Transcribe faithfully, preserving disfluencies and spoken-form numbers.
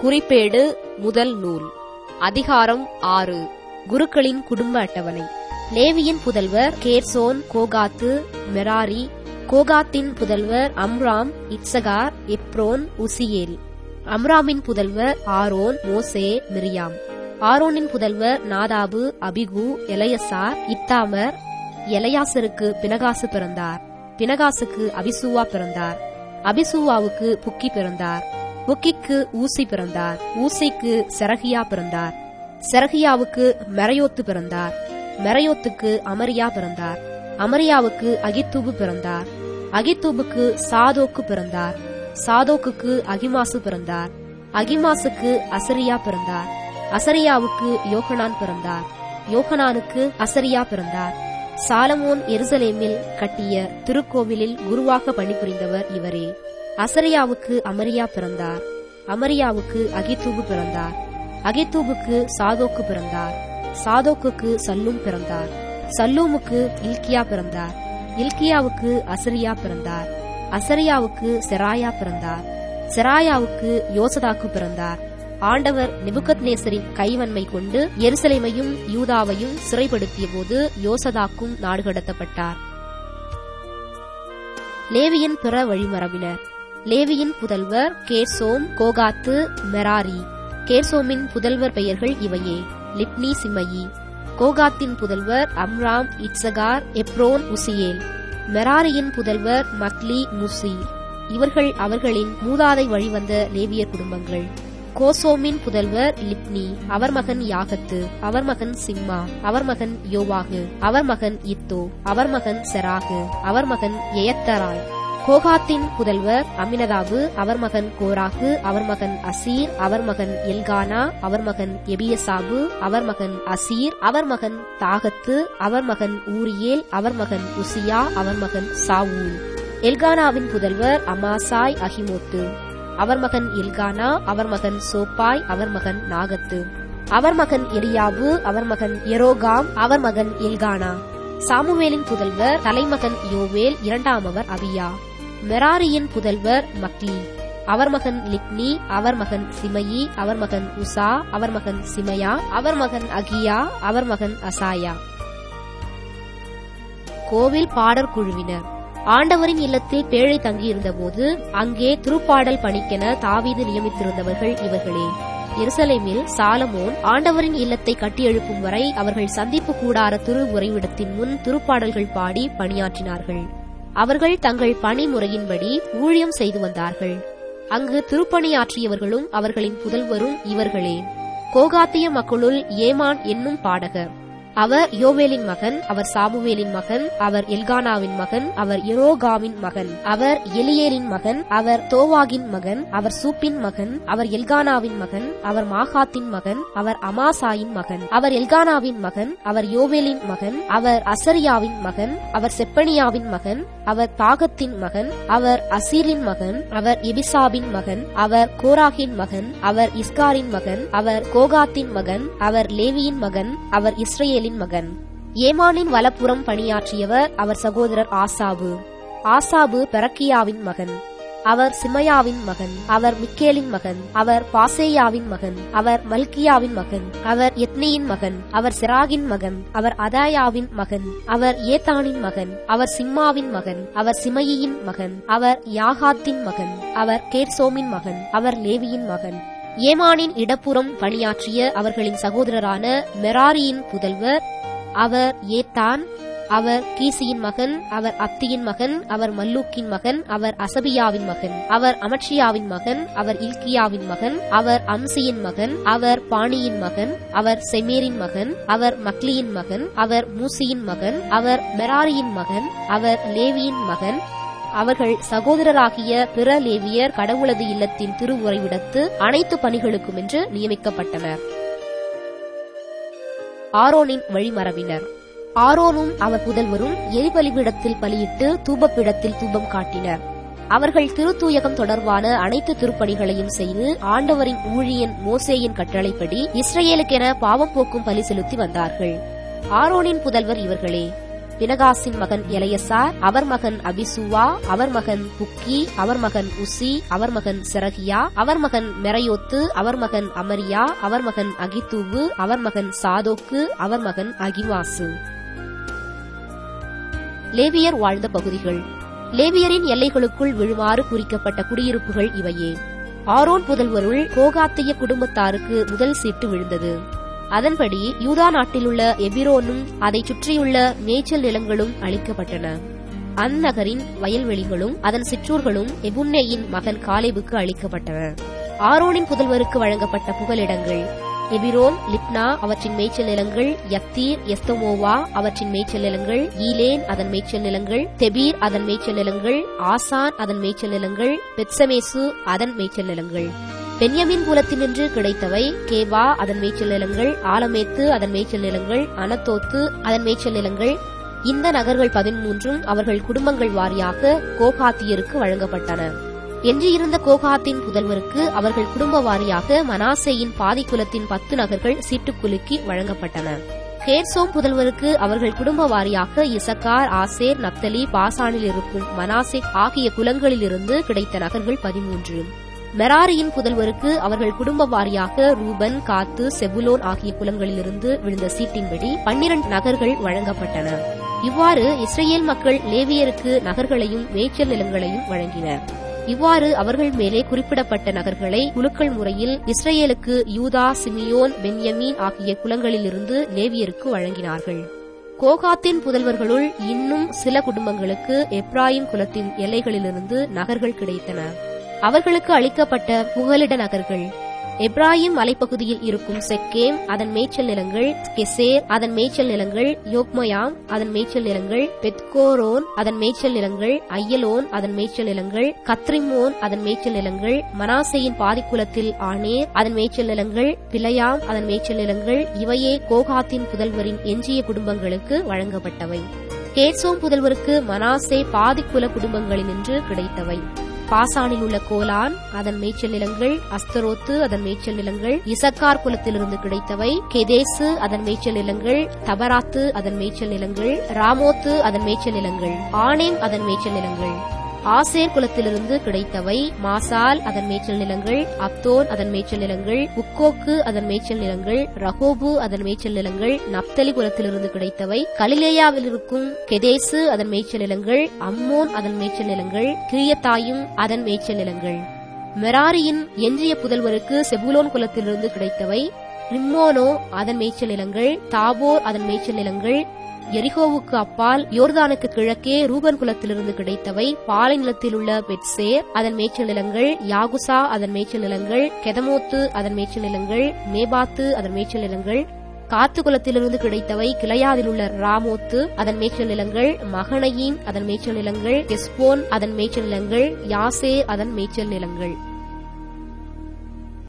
குறிப்பேடு முதல் நூல். அதிகாரம் ஆறு. குருக்களின் குடும்ப அட்டவணை. லேவியின் புதல்வர் கேர்சோன், கோகாத்து, மெராரி. கோகாத்தின் புதல்வர் அம்ராம், இத்சகார், எப்ரோன், உசியேல். அம்ராமின் புதல்வர் ஆரோன், மோசே, மிரியாம். ஆரோனின் புதல்வர் நாதாபு, அபிகு, எலையசார், இத்தாமர். எலையாசருக்கு பினகாசு பிறந்தார். பினகாசுக்கு அபிசூவா பிறந்தார். அபிசூவாவுக்கு புக்கி பிறந்தார். புக்கிக்கு ஊசி பிறந்தார். ஊசிக்கு செரகியா பிறந்தார். செரகியாவுக்கு மெரையோத்து பிறந்தார். மெரையோத்துக்கு அமரியா பிறந்தார். அமரியாவுக்கு அகித்தூபு பிறந்தார். அகித்தூபுக்கு சாதோக்கு பிறந்தார். சாதோக்குக்கு அகிமாசு பிறந்தார். அகிமாசுக்கு அசரியா பிறந்தார். அசரியாவுக்கு யோகனான் பிறந்தார். யோகனானுக்கு அசரியா பிறந்தார். சாலமோன் எருசலேமில் கட்டிய திருக்கோவிலில் குருவாக பணிபுரிந்தவர் இவரே. அசரியாவுக்கு அமரியா பிறந்தார். அமரியாவுக்கு அகித்தூபு பிறந்தார். அகித்தூபுக்கு சாதோக்கு பிறந்தார். சாதோக்குக்கு சல்லூம் பிறந்தார். சல்லூமுக்கு இல்கியா பிறந்தார். இல்கியாவுக்கு அசரியா பிறந்தார். அசரியாவுக்கு செராயா பிறந்தார். செராயாவுக்கு யோசதாக்கு பிறந்தார். ஆண்டவர் நெபுகத்நேசரின் கைவன்மை கொண்டு எருசலேமையும் யூதாவையும் சிறைப்படுத்திய போது யோசதாக்கும் நாடு கடத்தப்பட்டார். லேவியின் பிற வழிமரபினர். லேவியின் புதல்வர் கேர்சோம், கோகாத்து, மெராரி. கேர்சோமின் புதல்வர் பெயர்கள் இவையே: லிப்னி, சிமயி. கோகாத்தின் புதல்வர் அம்ராம், இத்சகார், எப்ரோன், உசியேல். மெராரியின் புதல்வர் மக்லி, முசி. இவர்கள் அவர்களின் மூதாதை வழிவந்த லேவியர் குடும்பங்கள். கோசோமின் புதல்வர் லிப்னி. அவர் மகன் யாகத்து. அவர் மகன் சிம்மா. அவர் மகன் யோவாகு. அவர் மகன் இத்தோ. அவர் மகன் செராகு. அவர் மகன் எயத்தராய். கோகாத்தின் புதல்வர் அமினதாபு. அவர் மகன் கோராகு. அவர் மகன் அசீர். அவர் மகன் எல்கானா. அவர் மகன் எபியசாபு. அவர் மகன் அசீர். அவர் மகன் தாகத்து. அவர் மகன் ஊரியேல். அவர் மகன் உசியா. அவர் மகன் சாவூல். எல்கானாவின் புதல்வர் அமாசாய், அகிமோத்து. அவர் மகன் எல்கானா. அவர் மகன் சோப்பாய். அவர் மகன் நாகத்து. அவர் மகன் எலியாபு. அவர் மகன் எரோகாம். அவர் மகன் எல்கானா. சாமுவேலின் புதல்வர் தலைமகன் யோவேல். இரண்டாமவர் அபியா. மெராரியின் புதல்வர் மக்லி. அவர் மகன் லிப்னி. அவர் மகன் சிமயி. அவர் மகன் உசா. அவர் மகன் சிமையா. அவர் மகன் அகியா. அவர் மகன் அசாயா. கோவில் பாடற் குழுவினர். ஆண்டவரின் இல்லத்தில் பேழை தங்கியிருந்த போது அங்கே திருப்பாடல் பணிக்கென தாவீது நியமித்திருந்தவர்கள் இவர்களே. எருசலேமில் சாலமோன் ஆண்டவரின் இல்லத்தை கட்டியெழுப்பும் வரை அவர்கள் சந்திப்பு கூடார திரு உறைவிடத்தின் முன் திருப்பாடல்கள் பாடி பணியாற்றினார்கள். அவர்கள் தங்கள் பணிமுறையின்படி ஊழியம் செய்து வந்தார்கள். அங்கு திருப்பணியாற்றியவர்களும் அவர்களின் புதல்வரும் இவர்களே. கோகாத்திய மக்களுள் ஏமான் என்னும் பாடகர். அவர் யோவேலின் மகன். அவர் சாமுவேலின் மகன். அவர் எல்கானாவின் மகன். அவர் எரோகாமின் மகன். அவர் எலியேலின் மகன். அவர் தோவாகின் மகன். அவர் சூப்பின் மகன். அவர் எல்கானாவின் மகன். அவர் மாகாத்தின் மகன். அவர் அமாசாயின் மகன். அவர் எல்கானாவின் மகன். அவர் யோவேலின் மகன். அவர் அசரியாவின் மகன். அவர் செப்பனியாவின் மகன். அவர் தாகத்தின் மகன். அவர் அசீரின் மகன். அவர் எபிசாபின் மகன். அவர் கோராகின் மகன். அவர் இஸ்காரின் மகன். அவர் கோகாத்தின் மகன். அவர் லேவியின் மகன். அவர் இஸ்ரேல் மகன். ஏமானின் வலப்புறம் பணியாற்றியவர் அவர் சகோதரர் ஆசாபு. ஆசாபு பெரக்கியாவின் மகன். அவர் சிமையாவின் மகன். அவர் மிக்கேலின் மகன். அவர் பாசேயாவின் மகன். அவர் மல்கியாவின் மகன். அவர் எத்னியின் மகன். அவர் செராகின் மகன். அவர் அதாயாவின் மகன். அவர் ஏத்தானின் மகன். அவர் சிம்மாவின் மகன். அவர் சிமையின் மகன். அவர் யாகாத்தின் மகன். அவர் கேர்சோமின் மகன். அவர் லேவியின் மகன். ஏமானின் இடப்புறம் பணியாற்றிய அவர்களின் சகோதரரான மெராரியின் புதல்வர் அவர் ஏத்தான். அவர் கீசியின் மகன். அவர் அப்தியின் மகன். அவர் மல்லூக்கின் மகன். அவர் அசபியாவின் மகன். அவர் அமட்சியாவின் மகன். அவர் இல்கியாவின் மகன். அவர் அம்சியின் மகன். அவர் பாணியின் மகன். அவர் செமேரின் மகன். அவர் மக்லியின் மகன். அவர் மூசியின் மகன். அவர் மெராரியின் மகன். அவர் லேவியின் மகன். அவர்கள் சகோதரராகிய பிற லேவியர் கடவுளது இல்லத்தின் திரு உறைவிடத்து அனைத்து பணிகளுக்கும் என்று நியமிக்கப்பட்டனர். ஆரோனின் வழிமரபினர். ஆரோனும் அவர் புதல்வரும் எரிபலிபீடத்தில் பலியிட்டு தூபப்பீடத்தில் தூபம் காட்டினர். அவர்கள் திருத்தூயகம் தொடர்பான அனைத்து திருப்பணிகளையும் செய்து ஆண்டவரின் ஊழியன் மோசேயின் கட்டளைப்படி இஸ்ரேலுக்கென பாவம் போக்கும் பலி செலுத்தி வந்தார்கள். ஆரோனின் புதல்வர் இவர்களே: பினகாசின் மகன் எலையசார், அவர் மகன் அபிசுவா, அவர் மகன் புக்கி, அவர் மகன் உசி, அவர் மகன் செரகியா, அவர் மகன் மெரையோத்து, அவர் மகன் அமரியா, அவர் மகன் அகிதூபு, அவர் மகன் சாதோக்கு, அவர் மகன் அகிமாசு. லேவியர் வாழ்ந்த பகுதிகள். லேவியரின் எல்லைகளுக்குள் விழுமாறு குறிக்கப்பட்ட குடியிருப்புகள் இவையே. ஆரோன் புதல்வருள் கோகாத்திய குடும்பத்தாருக்கு முதல் சீட்டு விழுந்தது. அதன்படி யூதா நாட்டிலுள்ள எபிரோனும் அதைச் சுற்றியுள்ள மேய்ச்சல் நிலங்களும் அளிக்கப்பட்டன. அந்நகரின் வயல்வெளிகளும் அதன் சிற்றூர்களும் எபுன்னேயின் மகன் காலேபுக்கு அளிக்கப்பட்டன. ஆரோனின் புதல்வருக்கு வழங்கப்பட்ட புகலிடங்கள்: எபிரோன், லிப்னா அவற்றின் மேய்ச்சல் நிலங்கள், யத்தீர், எஸ்தமோவா அவற்றின் மேய்ச்சல் நிலங்கள், ஈலேன் அதன் மேய்ச்சல் நிலங்கள், தெபீர் அதன் மேய்ச்சல் நிலங்கள், ஆசான் அதன் மேய்ச்சல் நிலங்கள், பெத்சமேசு அதன் மேய்ச்சல் நிலங்கள். பென்யமின் குலத்தினின்று கிடைத்தவை: கேபா அதன் மேய்ச்சல் நிலங்கள், ஆலமேத்து அதன் மேய்ச்சல் நிலங்கள், அனத்தோத்து அதன் மேய்ச்சல் நிலங்கள். இந்த நகர்கள் பதிமூன்றும் அவர்கள் குடும்பங்கள் வாரியாக கோகாத்தியருக்கு வழங்கப்பட்டன. எஞ்சியிருந்த கோகாத்தின் புதல்வருக்கு அவர்கள் குடும்ப வாரியாக மனாசேயின் பாதிக்குலத்தின் பத்து நகர்கள் சீட்டுக்குலுக்கி வழங்கப்பட்டன. கேர்சோம் புதல்வருக்கு அவர்கள் குடும்ப வாரியாக இசக்கார், ஆசேர், நப்தலி, பாசானில் இருக்கும் மனாசே ஆகிய குலங்களிலிருந்து கிடைத்த நகர்கள் பதிமூன்று. மெராரியின் புதல்வருக்கு அவர்கள் குடும்ப வாரியாக ரூபன், காத்து, செபுலோன் ஆகிய குலங்களிலிருந்து விழுந்த சீட்டின்படி பன்னிரண்டு நகர்கள் வழங்கப்பட்டன. இவ்வாறு இஸ்ரேல் மக்கள் லேவியருக்கு நகர்களையும் மேய்ச்சல் நிலங்களையும் வழங்கினர். இவ்வாறு அவர்கள் மேலே குறிப்பிடப்பட்ட நகர்களை குலுக்கள் முறையில் இஸ்ரேலுக்கு யூதா, சிமியோன், பென்யமீன் ஆகிய குலங்களிலிருந்து லேவியருக்கு வழங்கினார்கள். கோகாத்தின் புதல்வர்களுள் இன்னும் சில குடும்பங்களுக்கு எப்ராயிம் குலத்தின் எல்லைகளிலிருந்து நகர்கள் கிடைத்தன. அவர்களுக்கு அளிக்கப்பட்ட புகலிட நகர்கள்: எப்ராயிம் மலைப்பகுதியில் இருக்கும் செக்கேம் அதன் மேய்ச்சல் நிலங்கள், கெசேர் அதன் மேய்ச்சல் நிலங்கள், யோக்மயாம் அதன் மேய்ச்சல் நிலங்கள், பெத்கோரோன் அதன் மேய்ச்சல் நிலங்கள், ஐயலோன் அதன் மேய்ச்சல் நிலங்கள், கத்ரிமோன் அதன் மேய்ச்சல் நிலங்கள், மனாசேயின் பாதிக்குலத்தில் ஆனேர் அதன் மேய்ச்சல் நிலங்கள், பிலையாம் அதன் மேய்ச்சல் நிலங்கள். இவையே கோகாத்தின் புதல்வரின் எஞ்சிய குடும்பங்களுக்கு வழங்கப்பட்டவை. கேர்சோம் புதல்வருக்கு மனாசே பாதிக்குல குடும்பங்களினின்று கிடைத்தவை: பாசானில் உள்ள கோலான் அதன் மேய்ச்சல் நிலங்கள், அஸ்தரோத்து அதன் மேய்ச்சல் நிலங்கள். இசக்கார் குலத்திலிருந்து கிடைத்தவை: கெதேசு அதன் மேய்ச்சல் நிலங்கள், தபராத்து அதன் மேய்ச்சல் நிலங்கள், ராமோத்து அதன் மேய்ச்சல் நிலங்கள், ஆனேம் அதன் மேய்ச்சல் நிலங்கள். ஆசேர் குலத்திலிருந்து கிடைத்தவை: மாசால் அதன் மேய்ச்சல் நிலங்கள், அப்தோன் அதன் மேய்ச்சல் நிலங்கள், உக்கோக்கு அதன் மேய்ச்சல் நிலங்கள், ரகோபு அதன் மேய்ச்சல் நிலங்கள். நப்தலி குலத்திலிருந்து கிடைத்தவை: கலிலேயாவில் இருக்கும் கெதேசு அதன் மேய்ச்சல் நிலங்கள், அம்மோன் அதன் மேய்ச்சல் நிலங்கள், கிரியத்தாயும் அதன் மேய்ச்சல் நிலங்கள். மெராரியின் எஞ்சிய புதல்வருக்கு செபுலோன் குலத்திலிருந்து கிடைத்தவை: ரிம்மோனோ அதன் மேய்ச்சல் நிலங்கள், தாபோர் அதன் மேய்ச்சல் நிலங்கள். எரிகோவுக்கு அப்பால் யோர்தானுக்கு கிழக்கே ரூபன் குலத்திலிருந்து கிடைத்தவை: பாலை நிலத்தில் உள்ள பெட்சேர் அதன் மேய்ச்சல் நிலங்கள், யாகுசா அதன் மேய்ச்சல் நிலங்கள், கெதமோத்து அதன் மேய்ச்சல் நிலங்கள், மேபாத்து அதன் மேய்ச்சல் நிலங்கள். காத்து குலத்திலிருந்து கிடைத்தவை: கிளையாதில் உள்ள ராமோத்து அதன் மேய்ச்சல் நிலங்கள், மகனயீம் அதன் மேய்ச்சல் நிலங்கள், கெஸ்போன் அதன் மேய்ச்சல் நிலங்கள், யாசேர் அதன் மேய்ச்சல் நிலங்கள்.